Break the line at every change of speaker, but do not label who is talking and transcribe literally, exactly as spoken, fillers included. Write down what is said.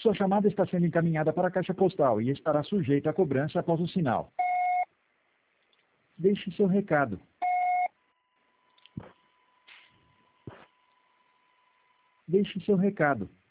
Sua chamada está sendo encaminhada para a caixa postal e estará sujeita a cobrança após o sinal. Deixe seu recado. Deixe seu recado.